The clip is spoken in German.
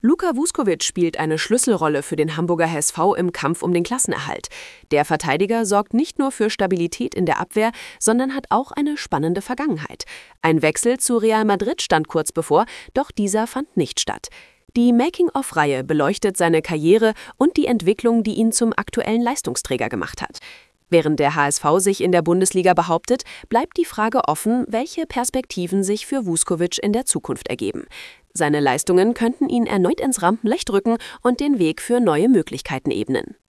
Luka Vuskovic spielt eine Schlüsselrolle für den Hamburger HSV im Kampf um den Klassenerhalt. Der Verteidiger sorgt nicht nur für Stabilität in der Abwehr, sondern hat auch eine spannende Vergangenheit. Ein Wechsel zu Real Madrid stand kurz bevor, doch dieser fand nicht statt. Die Making-of-Reihe beleuchtet seine Karriere und die Entwicklung, die ihn zum aktuellen Leistungsträger gemacht hat. Während der HSV sich in der Bundesliga behauptet, bleibt die Frage offen, welche Perspektiven sich für Vuskovic in der Zukunft ergeben. Seine Leistungen könnten ihn erneut ins Rampenlicht rücken und den Weg für neue Möglichkeiten ebnen.